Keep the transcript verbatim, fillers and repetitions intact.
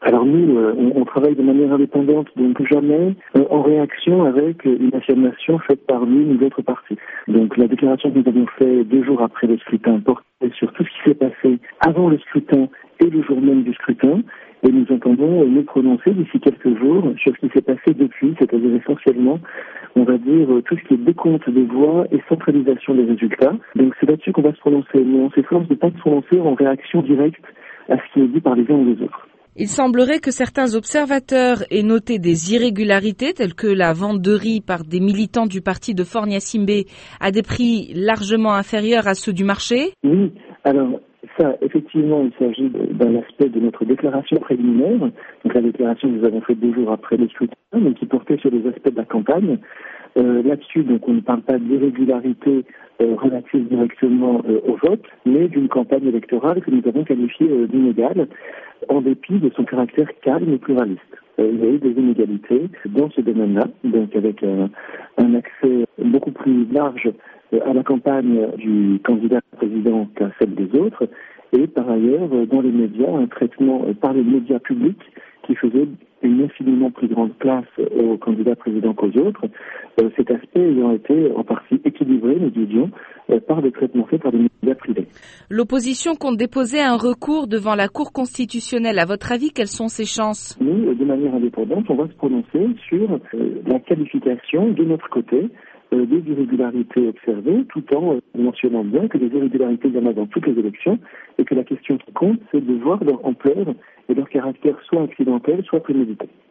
Alors nous, euh, on, on travaille de manière indépendante, donc jamais euh, en réaction avec une affirmation faite par l'une ou l'autre partie. Donc la déclaration que nous avons faite deux jours après le scrutin portait sur tout ce qui s'est passé avant le scrutin et le jour même du scrutin. Et nous entendons nous prononcer d'ici quelques jours sur ce qui s'est passé depuis, c'est-à-dire essentiellement, on va dire, tout ce qui est décompte des voix et centralisation des résultats. Donc c'est là-dessus qu'on va se prononcer. Mais on s'efforce de ne pas se prononcer en réaction directe à ce qui est dit par les uns ou les autres. Il semblerait que certains observateurs aient noté des irrégularités telles que la vente de riz par des militants du parti de Faure Gnassingbé à des prix largement inférieurs à ceux du marché. Oui, alors ça, effectivement, il s'agit d'un aspect de notre déclaration préliminaire, donc la déclaration que nous avons faite deux jours après le scrutin, mais qui portait sur les aspects de la campagne. Euh, là-dessus, donc, on ne parle pas d'irrégularité euh, relative directement euh, au vote, mais d'une campagne électorale que nous avons qualifiée euh, d'inégale, en dépit de son caractère calme et pluraliste. Euh, il y a eu des inégalités dans ce domaine-là, donc avec euh, un accès beaucoup plus large euh, à la campagne du candidat président qu'à celle des autres, et par ailleurs, euh, dans les médias, un traitement euh, par les médias publics qui faisait une infiniment plus grande place au candidat président qu'aux autres, euh, cet aspect ayant été en partie équilibré, nous disions, euh, par des traitements faits par des médias privés. L'opposition compte déposer un recours devant la Cour constitutionnelle. À votre avis, quelles sont ses chances ? Nous, de manière indépendante, on va se prononcer sur euh, la qualification de notre côté euh, des irrégularités observées, tout en euh, mentionnant bien que les irrégularités, il y en a dans toutes les élections, et que la question qui compte, c'est de voir leur ampleur et leur caractère soit accidentel, soit prémédité.